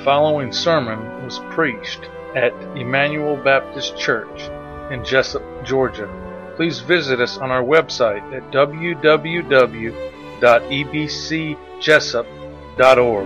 following sermon was preached at Emmanuel Baptist Church in Jessup, Georgia. Please visit us on our website at www.ebcjessup.org.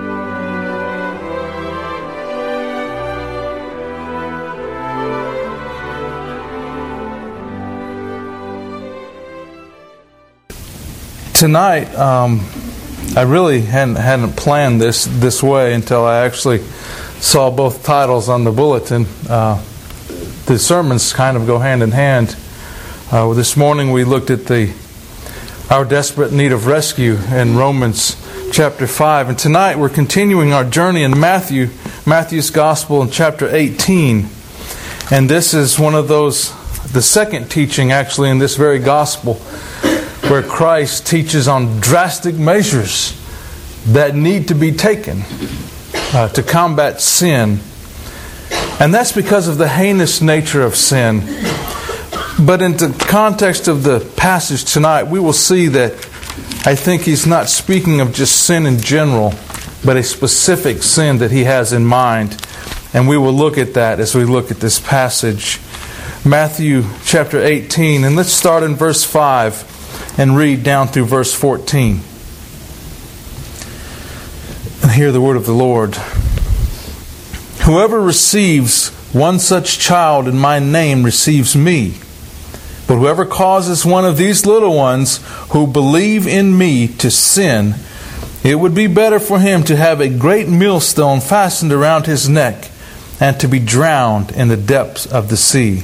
Tonight, I really hadn't planned this way until I actually saw both titles on the bulletin. The sermons kind of go hand in hand. This morning we looked at our desperate need of rescue in Romans chapter 5. And tonight we're continuing our journey in Matthew's Gospel in chapter 18. And this is one of those, the second teaching actually in this very Gospel, where Christ teaches on drastic measures that need to be taken to combat sin. And that's because of the heinous nature of sin. But in the context of the passage tonight, we will see that I think he's not speaking of just sin in general, but a specific sin that he has in mind. And we will look at that as we look at this passage. Matthew chapter 18, and let's start in verse 5 and read down through verse 14. And hear the word of the Lord. Whoever receives one such child in my name receives me. But whoever causes one of these little ones who believe in me to sin, it would be better for him to have a great millstone fastened around his neck and to be drowned in the depths of the sea.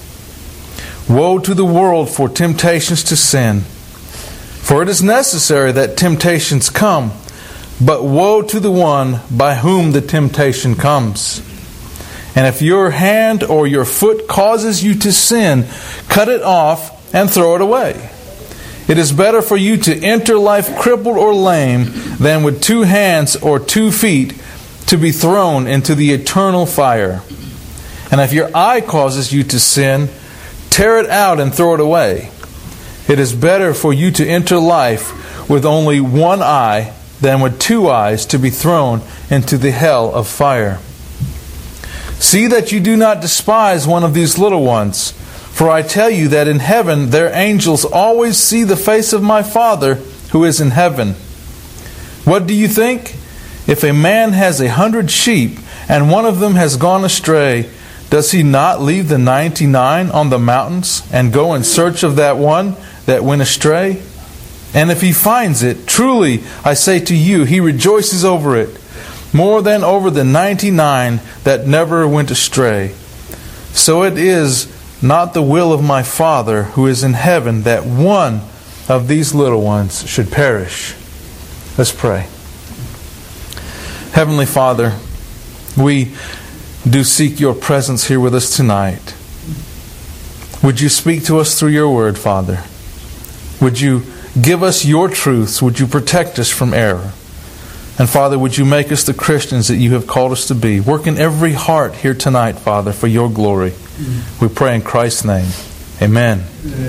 Woe to the world for temptations to sin! For it is necessary that temptations come, but woe to the one by whom the temptation comes. And if your hand or your foot causes you to sin, cut it off and throw it away. It is better for you to enter life crippled or lame than with 2 hands or 2 feet to be thrown into the eternal fire. And if your eye causes you to sin, tear it out and throw it away. It is better for you to enter life with only 1 eye than with 2 eyes to be thrown into the hell of fire. See that you do not despise one of these little ones, for I tell you that in heaven their angels always see the face of my Father who is in heaven. What do you think? If a man has 100 sheep and one of them has gone astray, does he not leave the 99 on the mountains and go in search of that one that went astray? And if he finds it, truly I say to you, he rejoices over it, more than over the 99 that never went astray. So it is not the will of my Father who is in heaven that one of these little ones should perish. Let's pray. Heavenly Father, we do seek your presence here with us tonight. Would you speak to us through your word, Father? Would you give us your truths? Would you protect us from error? And Father, would you make us the Christians that you have called us to be? Work in every heart here tonight, Father, for your glory. We pray in Christ's name. Amen.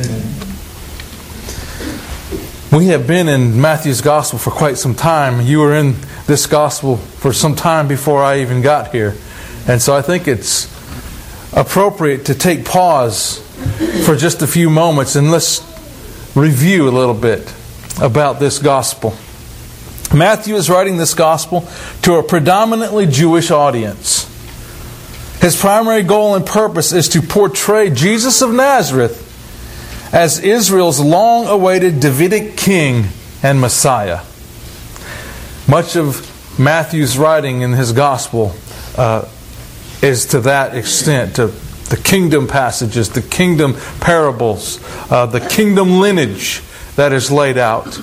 We have been in Matthew's Gospel for quite some time. You were in this Gospel for some time before I even got here. And so I think it's appropriate to take pause for just a few moments and let's review a little bit about this Gospel. Matthew is writing this Gospel to a predominantly Jewish audience. His primary goal and purpose is to portray Jesus of Nazareth as Israel's long-awaited Davidic king and Messiah. Much of Matthew's writing in his Gospel is to that extent, to the kingdom passages, the kingdom parables, the kingdom lineage that is laid out.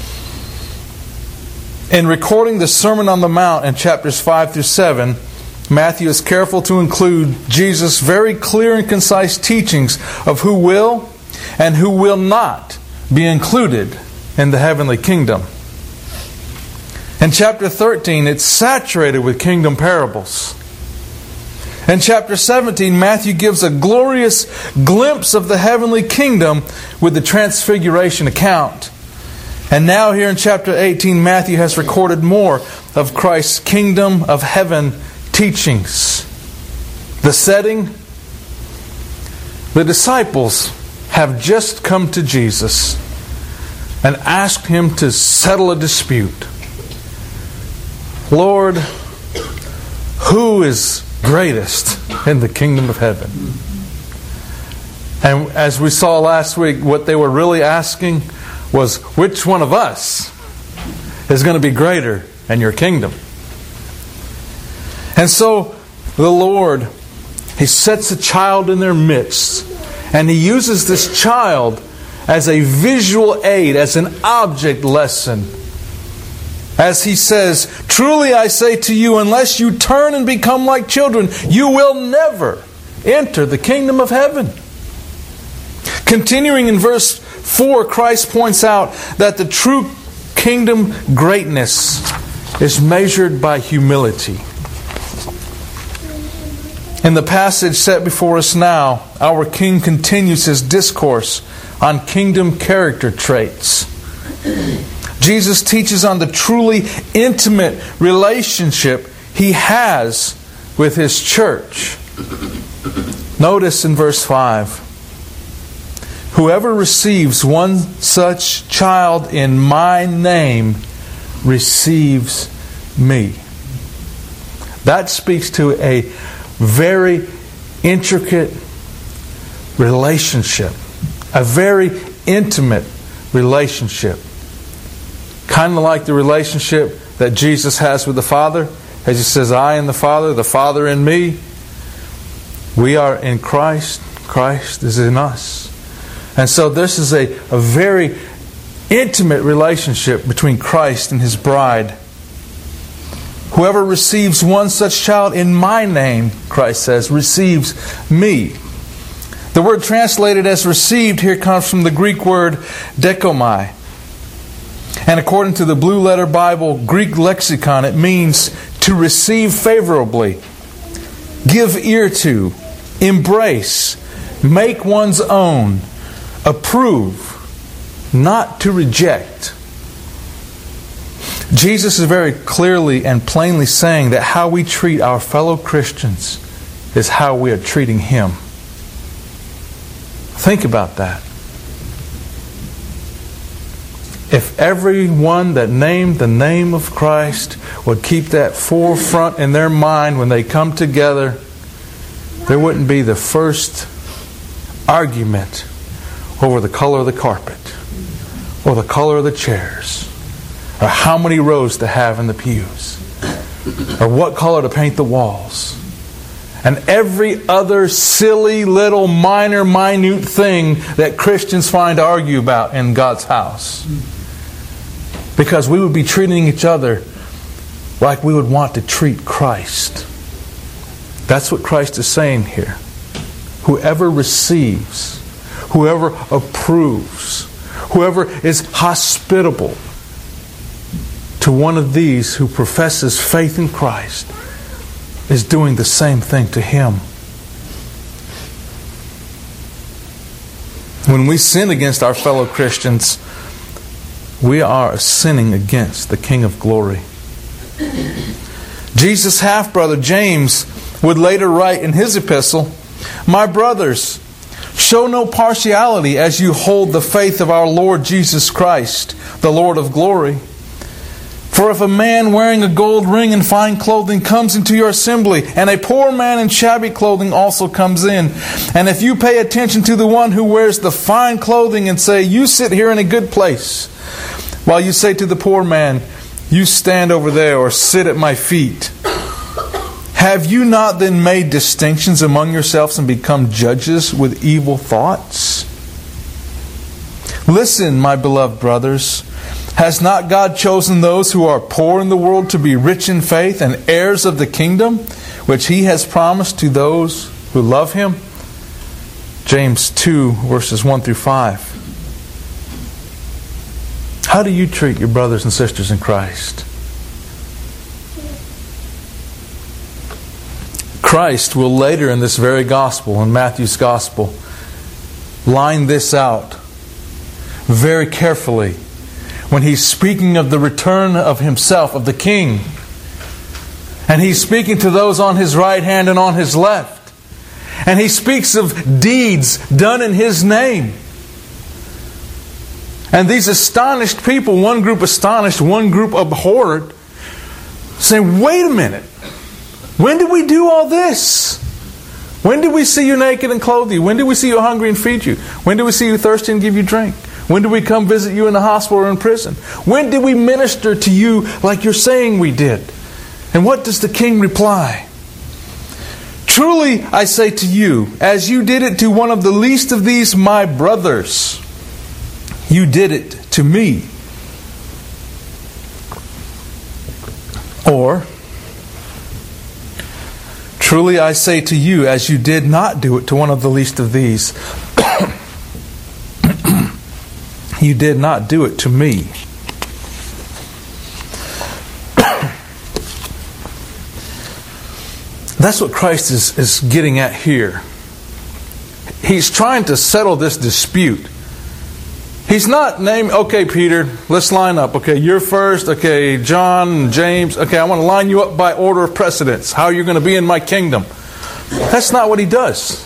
In recording the Sermon on the Mount in chapters 5 through 7, Matthew is careful to include Jesus' very clear and concise teachings of who will and who will not be included in the heavenly kingdom. In chapter 13, it's saturated with kingdom parables. In chapter 17, Matthew gives a glorious glimpse of the heavenly kingdom with the transfiguration account. And now here in chapter 18, Matthew has recorded more of Christ's kingdom of heaven teachings. The setting: the disciples have just come to Jesus and asked Him to settle a dispute. Lord, who is greatest in the kingdom of heaven? And as we saw last week, what they were really asking was, which one of us is going to be greater in your kingdom? And so the Lord, He sets a child in their midst, and He uses this child as a visual aid, as an object lesson. As He says, "Truly I say to you, unless you turn and become like children, you will never enter the kingdom of heaven." Continuing in verse 4, Christ points out that the true kingdom greatness is measured by humility. In the passage set before us now, our King continues His discourse on kingdom character traits. Jesus teaches on the truly intimate relationship He has with His church. Notice in verse 5, "Whoever receives one such child in my name receives me." That speaks to a very intricate relationship, a very intimate relationship. Kind of like the relationship that Jesus has with the Father, as He says, "I and the Father in me." We are in Christ, Christ is in us. And so this is a very intimate relationship between Christ and His bride. "Whoever receives one such child in my name," Christ says, "receives me." The word translated as received here comes from the Greek word dekomai. And according to the Blue Letter Bible Greek lexicon, it means to receive favorably, give ear to, embrace, make one's own, approve, not to reject. Jesus is very clearly and plainly saying that how we treat our fellow Christians is how we are treating Him. Think about that. If everyone that named the name of Christ would keep that forefront in their mind when they come together, there wouldn't be the first argument over the color of the carpet, or the color of the chairs, or how many rows to have in the pews, or what color to paint the walls, and every other silly little minute thing that Christians find to argue about in God's house. Because we would be treating each other like we would want to treat Christ. That's what Christ is saying here. Whoever receives, whoever approves, whoever is hospitable to one of these who professes faith in Christ is doing the same thing to Him. When we sin against our fellow Christians, we are sinning against the King of Glory. Jesus' half-brother James would later write in his epistle, "My brothers, show no partiality as you hold the faith of our Lord Jesus Christ, the Lord of glory. For if a man wearing a gold ring and fine clothing comes into your assembly, and a poor man in shabby clothing also comes in, and if you pay attention to the one who wears the fine clothing and say, 'You sit here in a good place,' while you say to the poor man, 'You stand over there,' or 'Sit at my feet,' have you not then made distinctions among yourselves and become judges with evil thoughts? Listen, my beloved brothers, has not God chosen those who are poor in the world to be rich in faith and heirs of the kingdom, which He has promised to those who love Him?" James 2, verses 1 through 5. How do you treat your brothers and sisters in Christ? Christ will later in this very gospel, in Matthew's gospel, line this out very carefully when he's speaking of the return of himself, of the King. And he's speaking to those on his right hand and on his left. And he speaks of deeds done in his name. And these astonished people, one group astonished, one group abhorred, saying, wait a minute. When did we do all this? When did we see you naked and clothe you? When did we see you hungry and feed you? When did we see you thirsty and give you drink? When did we come visit you in the hospital or in prison? When did we minister to you like you're saying we did? And what does the King reply? Truly I say to you, as you did it to one of the least of these my brothers, you did it to me. Or, truly I say to you, as you did not do it to one of the least of these, you did not do it to me. That's what Christ is getting at here. He's trying to settle this dispute. He's not naming, okay, Peter, let's line up. Okay, you're first. Okay, John, James. Okay, I want to line you up by order of precedence. How you're going to be in my kingdom. That's not what he does.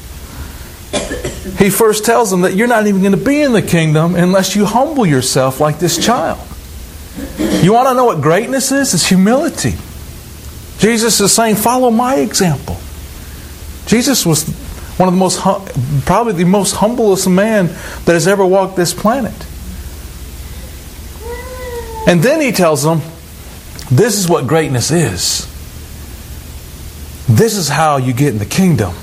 He first tells them that you're not even going to be in the kingdom unless you humble yourself like this child. You want to know what greatness is? It's humility. Jesus is saying, follow my example. Jesus was one of the most, probably the most humblest man that has ever walked this planet. And then he tells them, this is what greatness is. This is how you get in the kingdom.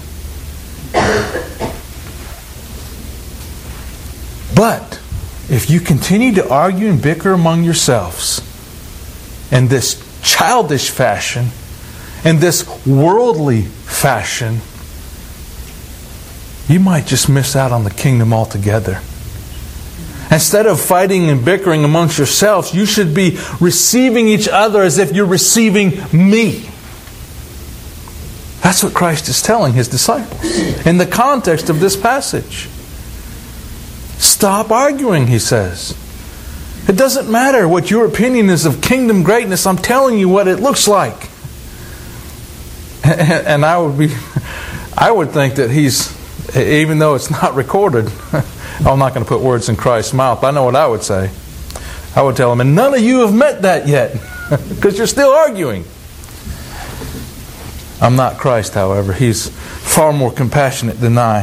But if you continue to argue and bicker among yourselves in this childish fashion, in this worldly fashion, you might just miss out on the kingdom altogether. Instead of fighting and bickering amongst yourselves, you should be receiving each other as if you're receiving me. That's what Christ is telling His disciples in the context of this passage. Stop arguing, He says. It doesn't matter what your opinion is of kingdom greatness. I'm telling you what it looks like. And I would think that He's, even though it's not recorded, I'm not going to put words in Christ's mouth, but I know what I would say. I would tell Him, and none of you have met that yet, because you're still arguing. I'm not Christ, however. He's far more compassionate than I.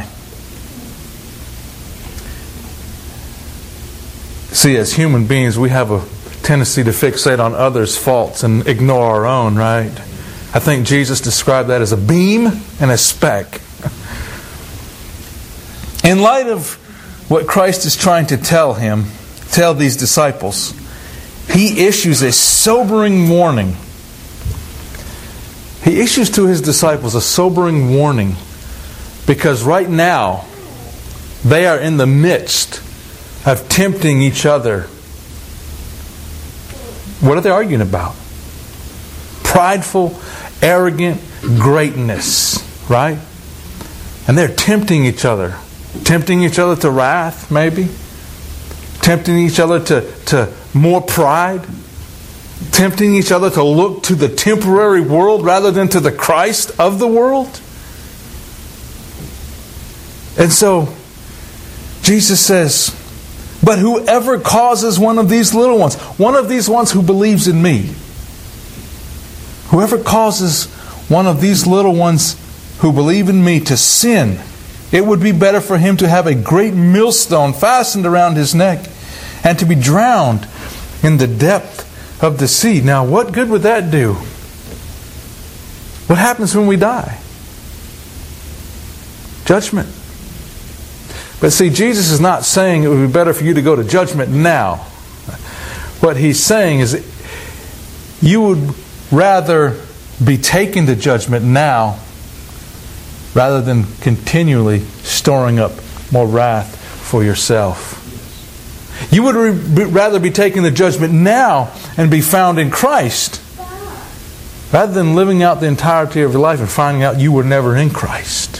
See, as human beings, we have a tendency to fixate on others' faults and ignore our own, right? I think Jesus described that as a beam and a speck. In light of what Christ is trying to tell these disciples, He issues a sobering warning. He issues to His disciples a sobering warning because right now they are in the midst of tempting each other. What are they arguing about? Prideful, arrogant greatness, right? And they're tempting each other. Tempting each other to wrath, maybe. Tempting each other to more pride. Tempting each other to look to the temporary world rather than to the Christ of the world. And so, Jesus says, but whoever causes one of these little ones, one of these ones who believes in me, whoever causes one of these little ones who believe in me to sin, it would be better for him to have a great millstone fastened around his neck and to be drowned in the depth of the sea. Now, what good would that do? What happens when we die? Judgment. But see, Jesus is not saying it would be better for you to go to judgment now. What He's saying is you would rather be taken to judgment now rather than continually storing up more wrath for yourself. You would rather be taken to judgment now and be found in Christ rather than living out the entirety of your life and finding out you were never in Christ.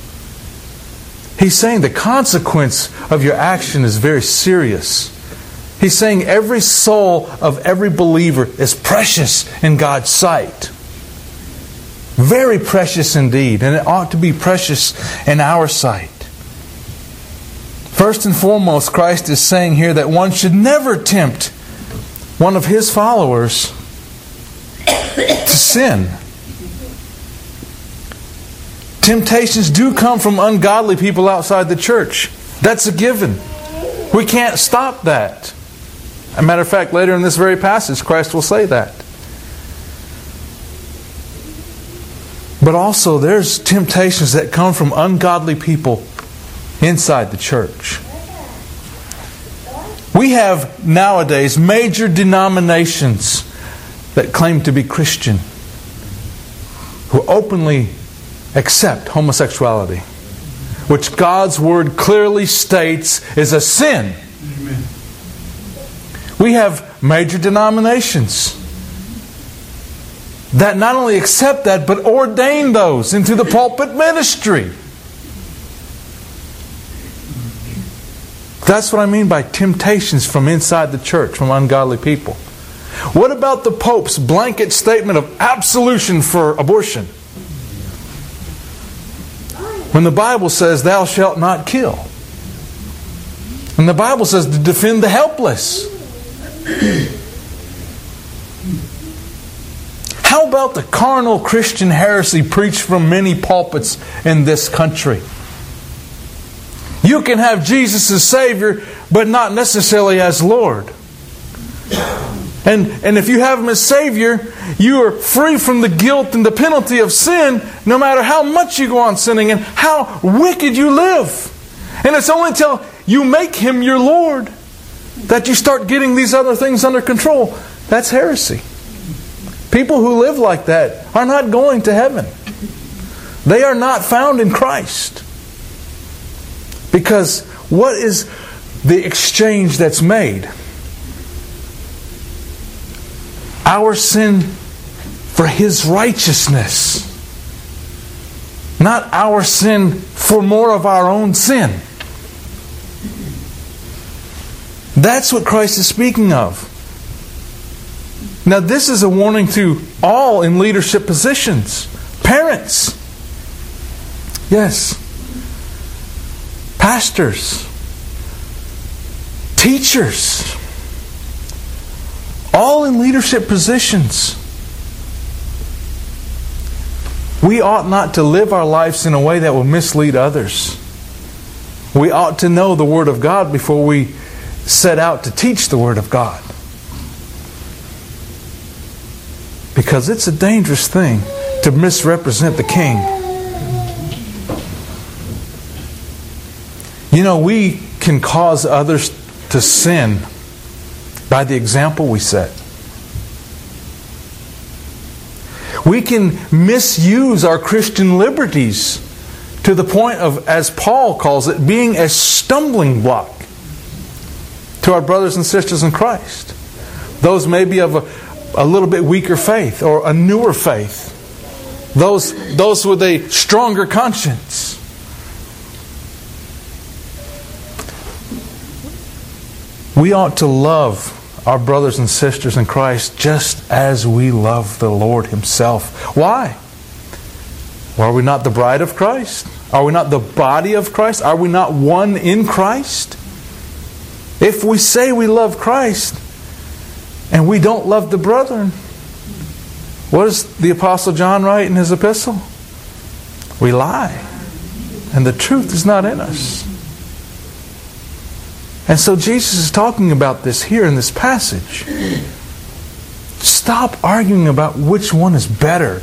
He's saying the consequence of your action is very serious. He's saying every soul of every believer is precious in God's sight. Very precious indeed, and it ought to be precious in our sight. First and foremost, Christ is saying here that one should never tempt one of His followers to sin. Temptations do come from ungodly people outside the church. That's a given. We can't stop that. As a matter of fact, later in this very passage, Christ will say that. But also, there's temptations that come from ungodly people inside the church. We have nowadays major denominations that claim to be Christian who openly accept homosexuality, which God's Word clearly states is a sin. Amen. We have major denominations that not only accept that, but ordain those into the pulpit ministry. That's what I mean by temptations from inside the church, from ungodly people. What about the Pope's blanket statement of absolution for abortion? When the Bible says, "Thou shalt not kill." And the Bible says to defend the helpless. How about the carnal Christian heresy preached from many pulpits in this country? You can have Jesus as Savior, but not necessarily as Lord. And if you have Him as Savior, you are free from the guilt and the penalty of sin, no matter how much you go on sinning and how wicked you live. And it's only until you make Him your Lord that you start getting these other things under control. That's heresy. People who live like that are not going to heaven. They are not found in Christ. Because what is the exchange that's made? Our sin for His righteousness. Not our sin for more of our own sin. That's what Christ is speaking of. Now this is a warning to all in leadership positions. Parents. Yes. Pastors. Teachers. All in leadership positions. We ought not to live our lives in a way that will mislead others. We ought to know the Word of God before we set out to teach the Word of God. Because it's a dangerous thing to misrepresent the King. You know, we can cause others to sin by the example we set. We can misuse our Christian liberties to the point of, as Paul calls it, being a stumbling block to our brothers and sisters in Christ. Those maybe of a little bit weaker faith or a newer faith. Those with a stronger conscience. We ought to love our brothers and sisters in Christ just as we love the Lord Himself. Why? Well, are we not the bride of Christ? Are we not the body of Christ? Are we not one in Christ? If we say we love Christ and we don't love the brethren, what does the Apostle John write in his epistle? We lie, and the truth is not in us. And so Jesus is talking about this here in this passage. Stop arguing about which one is better.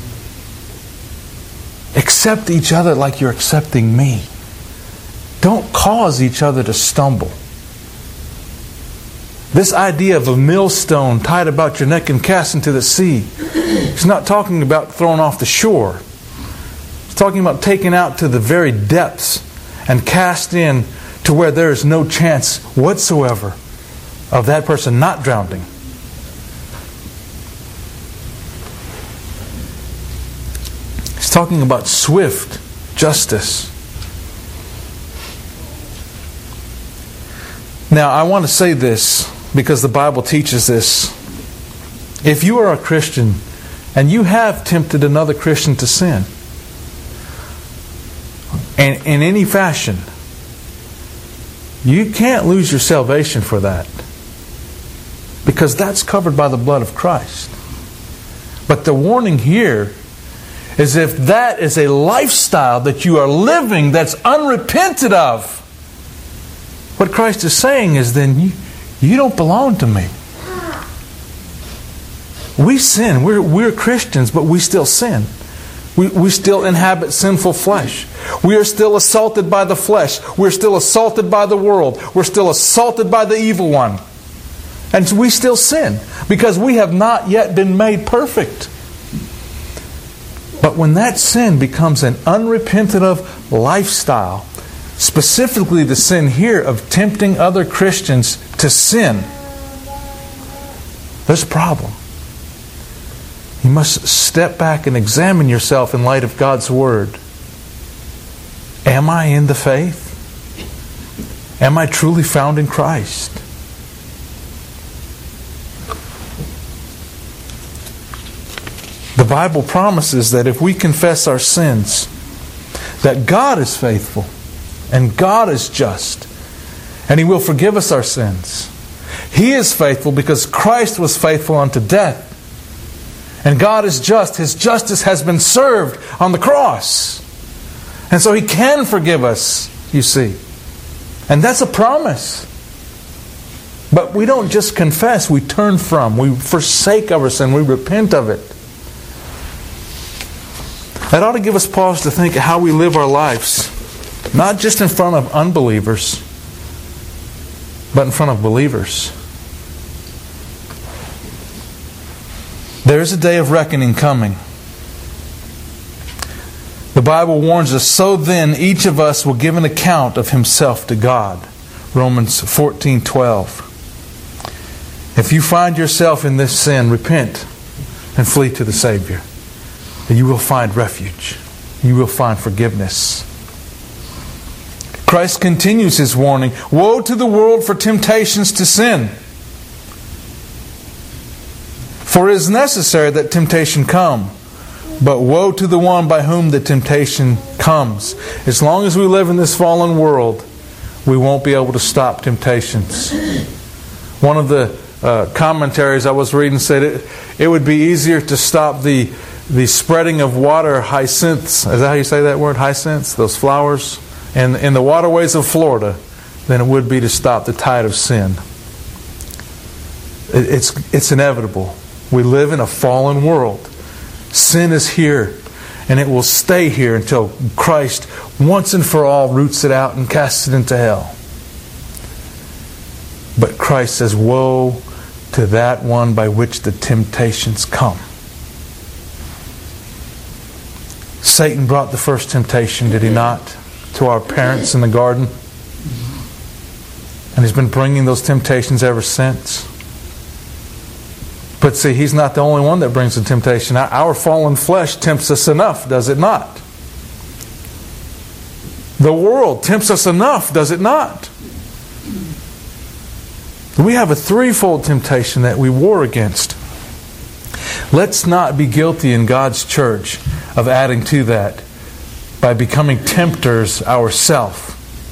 Accept each other like you're accepting me. Don't cause each other to stumble. This idea of a millstone tied about your neck and cast into the sea, He's not talking about thrown off the shore. He's talking about taken out to the very depths and cast in to where there is no chance whatsoever of that person not drowning. He's talking about swift justice. Now, I want to say this. because the Bible teaches this. If you are a Christian and you have tempted another Christian to sin, and in any fashion, you can't lose your salvation for that, because that's covered by the blood of Christ. But the warning here is, if that is a lifestyle that you are living that's unrepented of, what Christ is saying is, then you don't belong to me. We sin. We're Christians, but we still sin. We still inhabit sinful flesh. We are still assaulted by the flesh. We're still assaulted by the world. We're still assaulted by the evil one. And we still sin because we have not yet been made perfect. But when that sin becomes an unrepented of lifestyle, specifically the sin here of tempting other Christians to sin, there's a problem. You must step back and examine yourself in light of God's Word. Am I in the faith? Am I truly found in Christ? The Bible promises that if we confess our sins, that God is faithful and God is just, and He will forgive us our sins. He is faithful because Christ was faithful unto death. And God is just. His justice has been served on the cross. And so He can forgive us, you see. And that's a promise. But we don't just confess, we turn from, we forsake our sin, we repent of it. That ought to give us pause to think of how we live our lives. Not just in front of unbelievers, but in front of believers. There is a day of reckoning coming. The Bible warns us, so then each of us will give an account of himself to God. Romans 14:12. If you find yourself in this sin, repent and flee to the Savior. And you will find refuge. You will find forgiveness. Christ continues His warning. Woe to the world for temptations to sin. For it is necessary that temptation come. But woe to the one by whom the temptation comes. As long as we live in this fallen world, we won't be able to stop temptations. One of the commentaries I was reading said it would be easier to stop the spreading of water hyacinths. Is that how you say that word? Hyacinths? Those flowers? In the waterways of Florida than it would be to stop the tide of sin. It's inevitable. We live in a fallen world. Sin is here, and it will stay here until Christ once and for all roots it out and casts it into hell. But Christ says, woe to that one by which the temptations come. Satan brought the first temptation, did he not, to our parents in the garden? And he's been bringing those temptations ever since. But see, he's not the only one that brings the temptation. Our fallen flesh tempts us enough, does it not? The world tempts us enough, does it not? We have a threefold temptation that we war against. Let's not be guilty in God's church of adding to that by becoming tempters ourselves.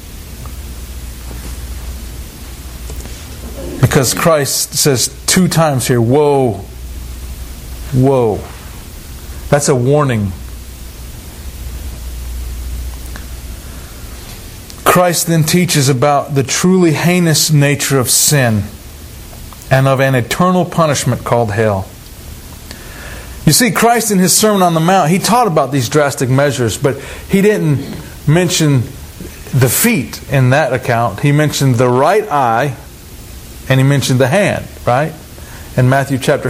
Because Christ says 2 times here, woe, woe. That's a warning. Christ then teaches about the truly heinous nature of sin and of an eternal punishment called hell. You see, Christ in His Sermon on the Mount, He taught about these drastic measures, but He didn't mention the feet in that account. He mentioned the right eye and He mentioned the hand, right? In Matthew chapter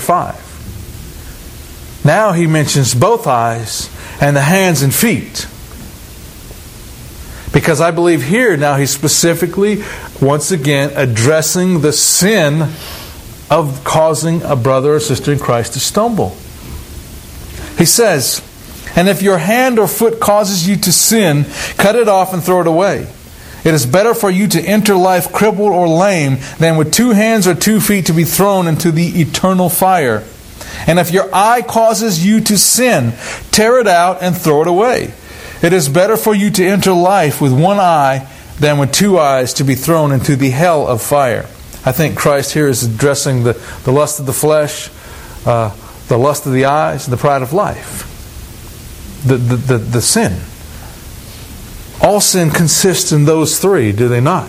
5. Now He mentions both eyes and the hands and feet. Because I believe here now He's specifically, once again, addressing the sin of causing a brother or sister in Christ to stumble. He says, and if your hand or foot causes you to sin, cut it off and throw it away. It is better for you to enter life crippled or lame than with 2 hands or 2 feet to be thrown into the eternal fire. And if your eye causes you to sin, tear it out and throw it away. It is better for you to enter life with 1 eye than with 2 eyes to be thrown into the hell of fire. I think Christ here is addressing the lust of the flesh, the lust of the eyes, and the pride of life. The sin. All sin consists in those 3, do they not?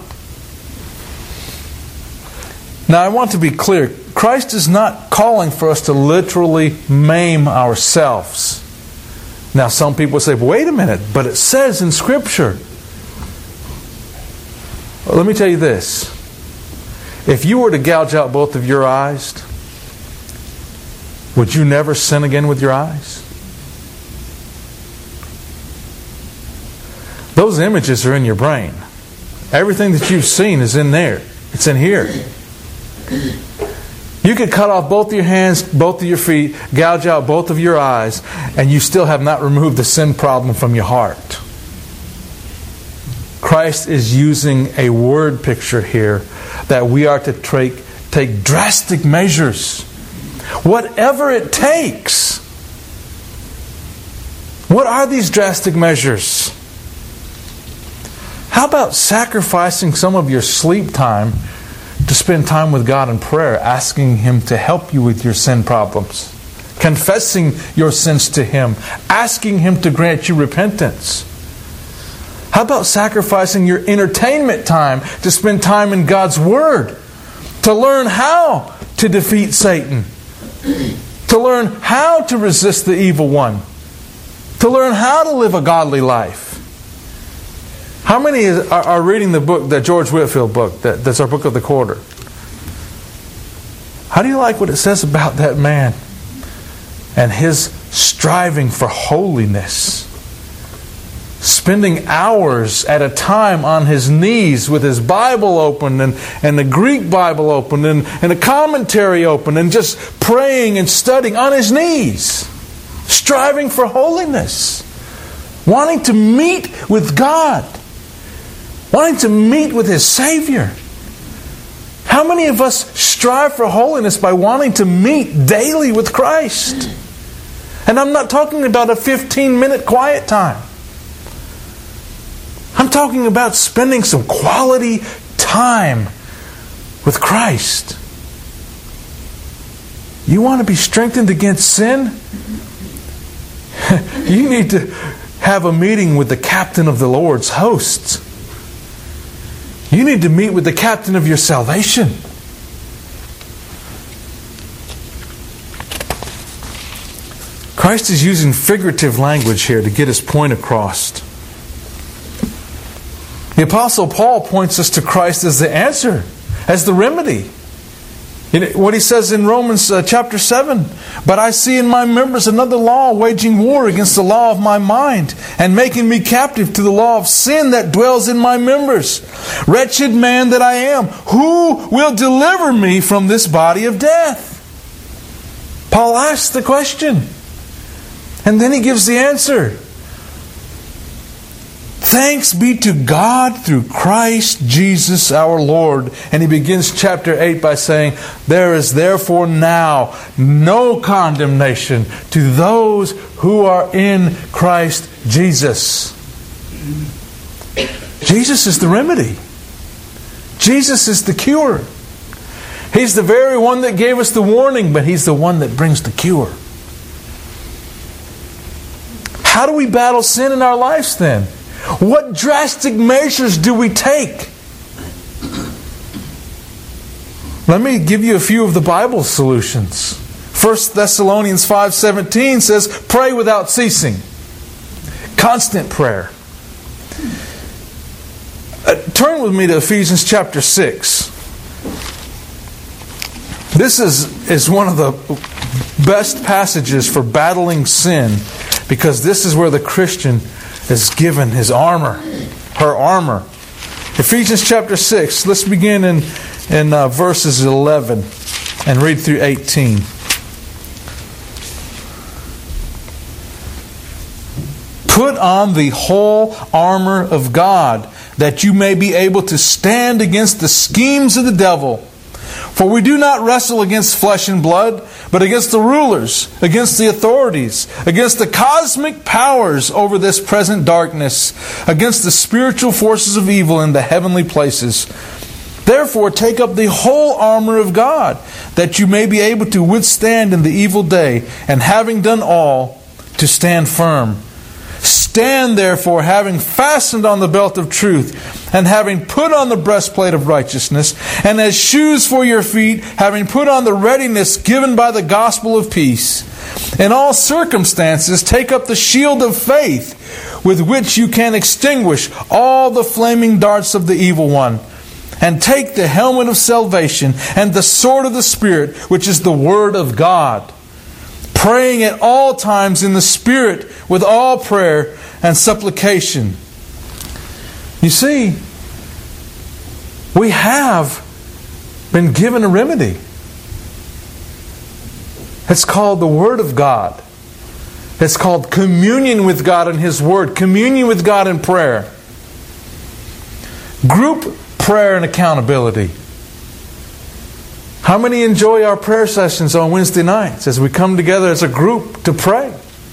Now I want to be clear. Christ is not calling for us to literally maim ourselves. Now some people say, wait a minute, but it says in Scripture. Well, let me tell you this. If you were to gouge out both of your eyes, would you never sin again with your eyes? Those images are in your brain. Everything that you've seen is in there. It's in here. You could cut off both of your hands, both of your feet, gouge out both of your eyes, and you still have not removed the sin problem from your heart. Christ is using a word picture here that we are to take drastic measures. Whatever it takes. What are these drastic measures? How about sacrificing some of your sleep time to spend time with God in prayer, asking Him to help you with your sin problems, confessing your sins to Him, asking Him to grant you repentance? How about sacrificing your entertainment time to spend time in God's Word, to learn how to defeat Satan, to learn how to resist the evil one, to learn how to live a godly life? How many are reading the book, the George Whitefield book, that's our book of the quarter? How do you like what it says about that man and his striving for holiness? Spending hours at a time on his knees with his Bible open and the Greek Bible open and a commentary open and just praying and studying on his knees. Striving for holiness. Wanting to meet with God. Wanting to meet with his Savior. How many of us strive for holiness by wanting to meet daily with Christ? And I'm not talking about a 15-minute quiet time. I'm talking about spending some quality time with Christ. You want to be strengthened against sin? You need to have a meeting with the captain of the Lord's hosts. You need to meet with the captain of your salvation. Christ is using figurative language here to get His point across. The Apostle Paul points us to Christ as the answer, as the remedy. What he says in Romans chapter 7, "But I see in my members another law, waging war against the law of my mind, and making me captive to the law of sin that dwells in my members. Wretched man that I am, who will deliver me from this body of death?" Paul asks the question, and then he gives the answer. Thanks be to God through Christ Jesus our Lord. And he begins chapter 8 by saying, "There is therefore now no condemnation to those who are in Christ Jesus." Jesus is the remedy. Jesus is the cure. He's the very one that gave us the warning, but He's the one that brings the cure. How do we battle sin in our lives then? What drastic measures do we take? Let me give you a few of the Bible solutions. 1 Thessalonians 5:17 says, "Pray without ceasing." Constant prayer. Turn with me to Ephesians chapter 6. This is one of the best passages for battling sin, because this is where the Christian is given his armor, her armor. Ephesians chapter 6, let's begin in verses 11 and read through 18. "Put on the whole armor of God, that you may be able to stand against the schemes of the devil. For we do not wrestle against flesh and blood, but against the rulers, against the authorities, against the cosmic powers over this present darkness, against the spiritual forces of evil in the heavenly places. Therefore, take up the whole armor of God, that you may be able to withstand in the evil day, and having done all, to stand firm. Stand therefore, having fastened on the belt of truth, and having put on the breastplate of righteousness, and as shoes for your feet, having put on the readiness given by the gospel of peace. In all circumstances, take up the shield of faith, with which you can extinguish all the flaming darts of the evil one. And take the helmet of salvation and the sword of the Spirit, which is the Word of God, praying at all times in the Spirit with all prayer and supplication. You see, we have been given a remedy. It's called the Word of God. It's called communion with God in His Word, communion with God in prayer. Group prayer and accountability. How many enjoy our prayer sessions on Wednesday nights as we come together as a group to pray?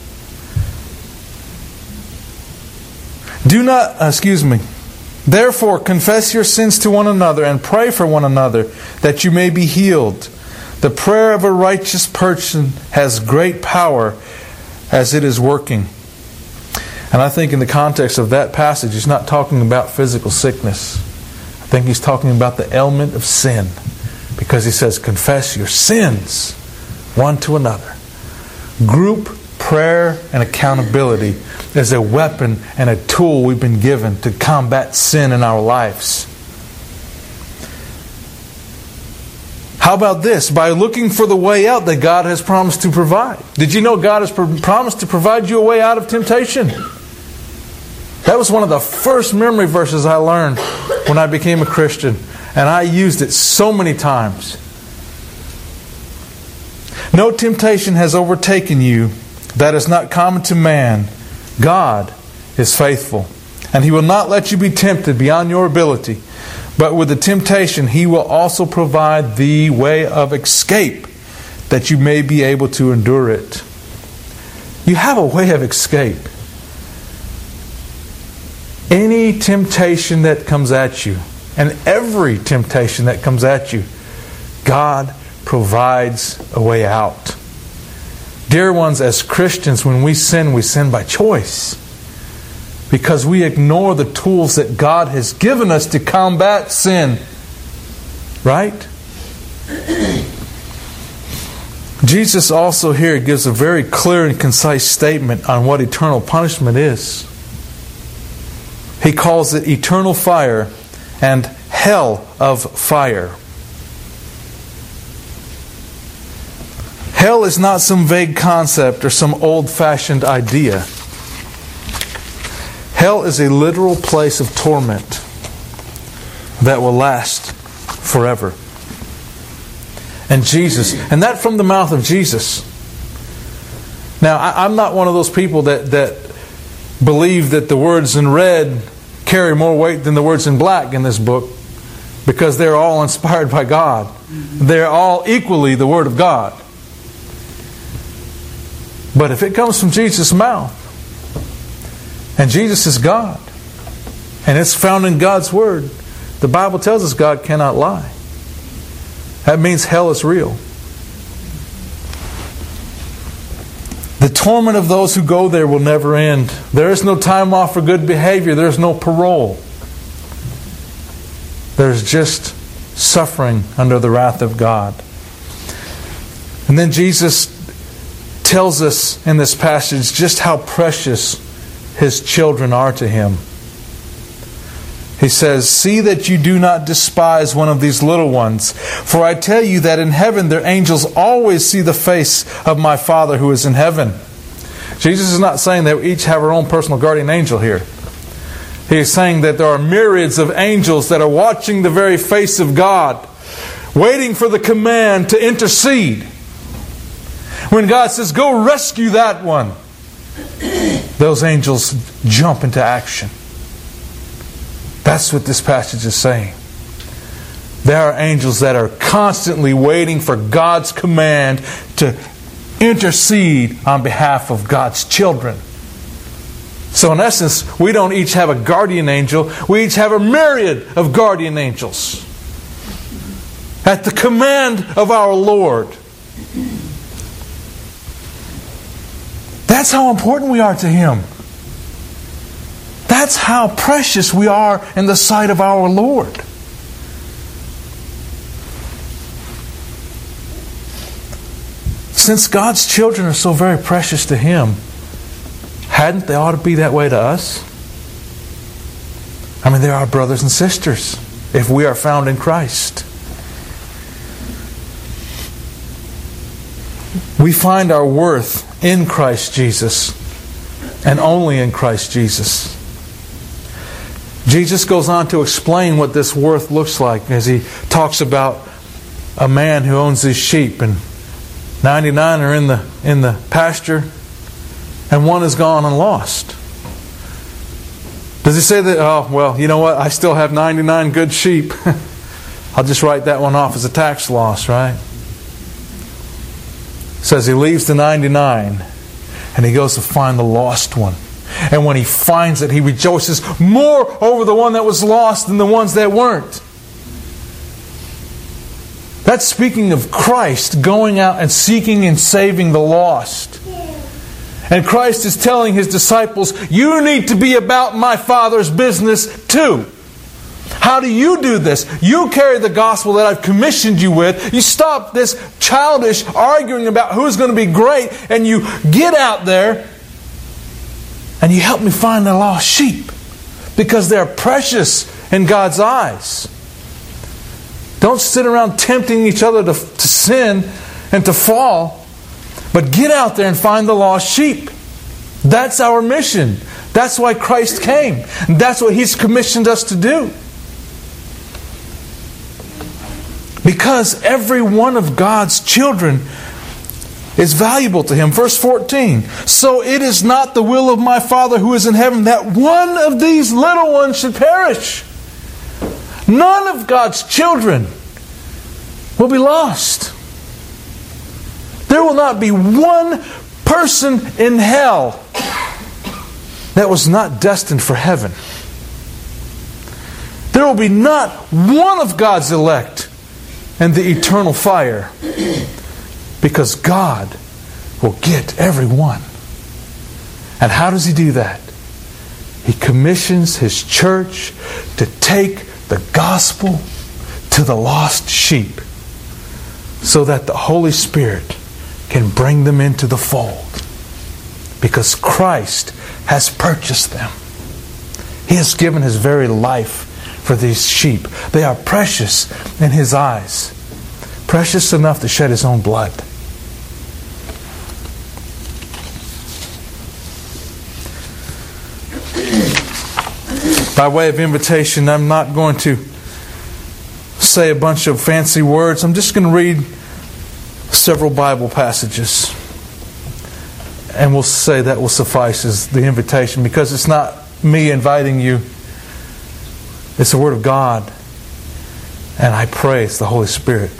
Therefore, confess your sins to one another and pray for one another that you may be healed. The prayer of a righteous person has great power as it is working. And I think in the context of that passage, he's not talking about physical sickness. I think he's talking about the ailment of sin. Because he says, confess your sins one to another. Group prayer and accountability is a weapon and a tool we've been given to combat sin in our lives. How about this? By looking for the way out that God has promised to provide. Did you know God has promised to provide you a way out of temptation? That was one of the first memory verses I learned when I became a Christian. And I used it so many times. No temptation has overtaken you that is not common to man. God is faithful, and He will not let you be tempted beyond your ability. But with the temptation, He will also provide the way of escape, that you may be able to endure it. You have a way of escape. Any temptation that comes at you, and every temptation that comes at you, God provides a way out. Dear ones, as Christians, when we sin by choice. Because we ignore the tools that God has given us to combat sin. Right? Jesus also here gives a very clear and concise statement on what eternal punishment is. He calls it eternal fire and hell of fire. Hell is not some vague concept or some old-fashioned idea. Hell is a literal place of torment that will last forever. And that from the mouth of Jesus. Now, I'm not one of those people that believe that the words in red carry more weight than the words in black in this book, because they're all inspired by God. They're all equally the Word of God. But if it comes from Jesus' mouth, and Jesus is God, and it's found in God's Word, the Bible tells us God cannot lie. That means hell is real. The torment of those who go there will never end. There is no time off for good behavior. There is no parole. There's just suffering under the wrath of God. And then Jesus tells us in this passage just how precious His children are to Him. He says, "See that you do not despise one of these little ones. For I tell you that in heaven their angels always see the face of my Father who is in heaven." Jesus is not saying that we each have our own personal guardian angel here. He is saying that there are myriads of angels that are watching the very face of God, waiting for the command to intercede. When God says, "Go rescue that one," those angels jump into action. That's what this passage is saying. There are angels that are constantly waiting for God's command to intercede on behalf of God's children. So in essence, we don't each have a guardian angel. We each have a myriad of guardian angels at the command of our Lord. That's how important we are to Him. That's how precious we are in the sight of our Lord. Since God's children are so very precious to Him, hadn't they ought to be that way to us? I mean, they're our brothers and sisters if we are found in Christ. We find our worth in Christ Jesus and only in Christ Jesus. Jesus goes on to explain what this worth looks like as He talks about a man who owns his sheep and 99 are in the pasture and one is gone and lost. Does He say that, oh, well, you know what, I still have 99 good sheep. I'll just write that one off as a tax loss, right? It says He leaves the 99 and He goes to find the lost one. And when He finds it, He rejoices more over the one that was lost than the ones that weren't. That's speaking of Christ going out and seeking and saving the lost. And Christ is telling His disciples, you need to be about my Father's business too. How do you do this? You carry the gospel that I've commissioned you with. You stop this childish arguing about who's going to be great, and you get out there and you help me find the lost sheep, because they're precious in God's eyes. Don't sit around tempting each other to sin and to fall, but get out there and find the lost sheep. That's our mission. That's why Christ came. And that's what He's commissioned us to do. Because every one of God's children is valuable to Him. Verse 14. So it is not the will of my Father who is in heaven that one of these little ones should perish. None of God's children will be lost. There will not be one person in hell that was not destined for heaven. There will be not one of God's elect in the eternal fire, because God will get every one. And how does He do that? He commissions His church to take the gospel to the lost sheep so that the Holy Spirit can bring them into the fold, because Christ has purchased them. He has given His very life for these sheep. They are precious in His eyes. Precious enough to shed His own blood. By way of invitation, I'm not going to say a bunch of fancy words. I'm just going to read several Bible passages. And we'll say that will suffice as the invitation, because it's not me inviting you. It's the Word of God. And I pray it's the Holy Spirit.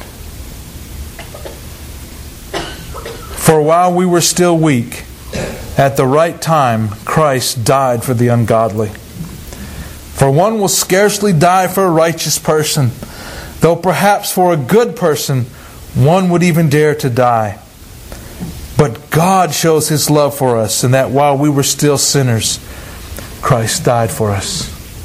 For while we were still weak, at the right time, Christ died for the ungodly. For one will scarcely die for a righteous person, though perhaps for a good person one would even dare to die. But God shows His love for us, in that while we were still sinners, Christ died for us.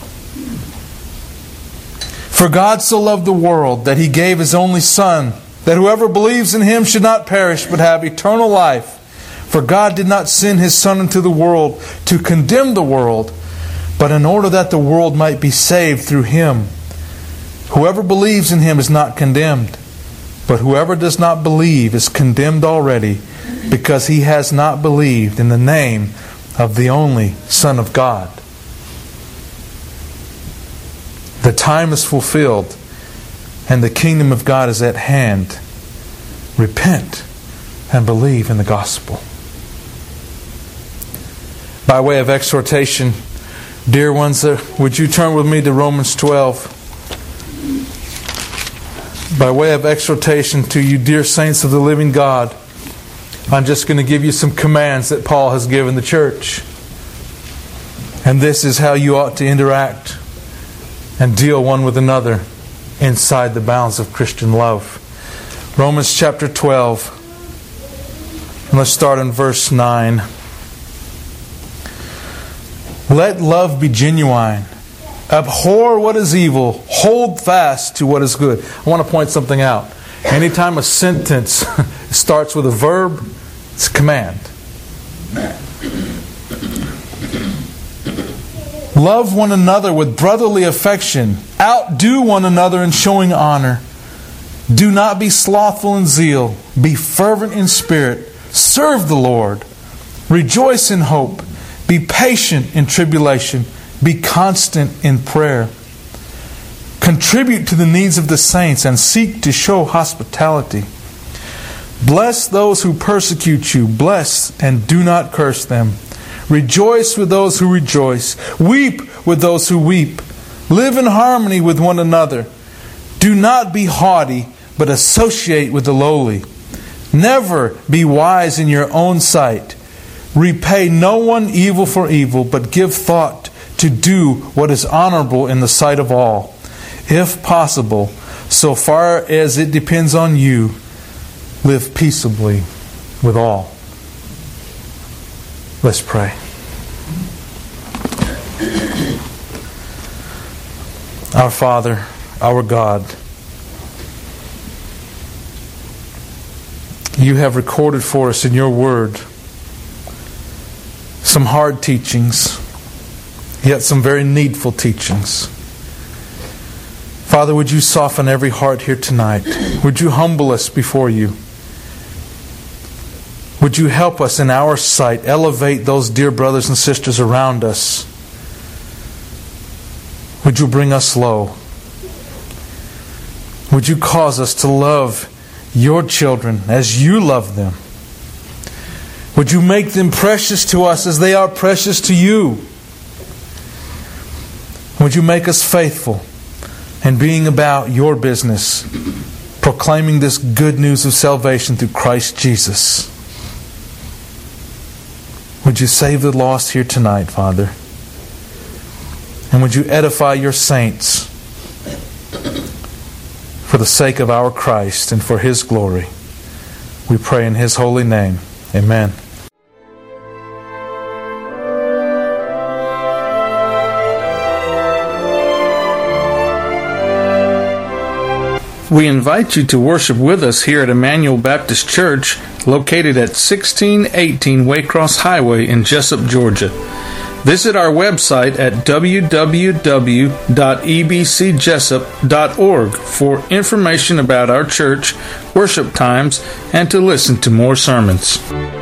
For God so loved the world that He gave His only Son, that whoever believes in Him should not perish but have eternal life. For God did not send His Son into the world to condemn the world, but in order that the world might be saved through Him. Whoever believes in Him is not condemned, but whoever does not believe is condemned already, because he has not believed in the name of the only Son of God. The time is fulfilled, and the kingdom of God is at hand. Repent and believe in the gospel. By way of exhortation, Dear ones, would you turn with me to Romans 12? By way of exhortation to you, dear saints of the living God, I'm just going to give you some commands that Paul has given the church. And this is how you ought to interact and deal one with another inside the bounds of Christian love. Romans chapter 12. And let's start in verse 9. Let love be genuine. Abhor what is evil. Hold fast to what is good. I want to point something out. Anytime a sentence starts with a verb, it's a command. Love one another with brotherly affection. Outdo one another in showing honor. Do not be slothful in zeal. Be fervent in spirit. Serve the Lord. Rejoice in hope. Be patient in tribulation. Be constant in prayer. Contribute to the needs of the saints and seek to show hospitality. Bless those who persecute you. Bless and do not curse them. Rejoice with those who rejoice. Weep with those who weep. Live in harmony with one another. Do not be haughty, but associate with the lowly. Never be wise in your own sight. Repay no one evil for evil, but give thought to do what is honorable in the sight of all. If possible, so far as it depends on you, live peaceably with all. Let's pray. Our Father, our God, you have recorded for us in your word some hard teachings, yet some very needful teachings. Father, would you soften every heart here tonight? Would you humble us before you? Would you help us in our sight, elevate those dear brothers and sisters around us? Would you bring us low? Would you cause us to love your children as you love them? Would you make them precious to us as they are precious to you? Would you make us faithful in being about your business, proclaiming this good news of salvation through Christ Jesus? Would you save the lost here tonight, Father? And would you edify your saints for the sake of our Christ and for His glory? We pray in His holy name. Amen. We invite you to worship with us here at Emmanuel Baptist Church, located at 1618 Waycross Highway in Jesup, Georgia. Visit our website at www.ebcjesup.org for information about our church, worship times, and to listen to more sermons.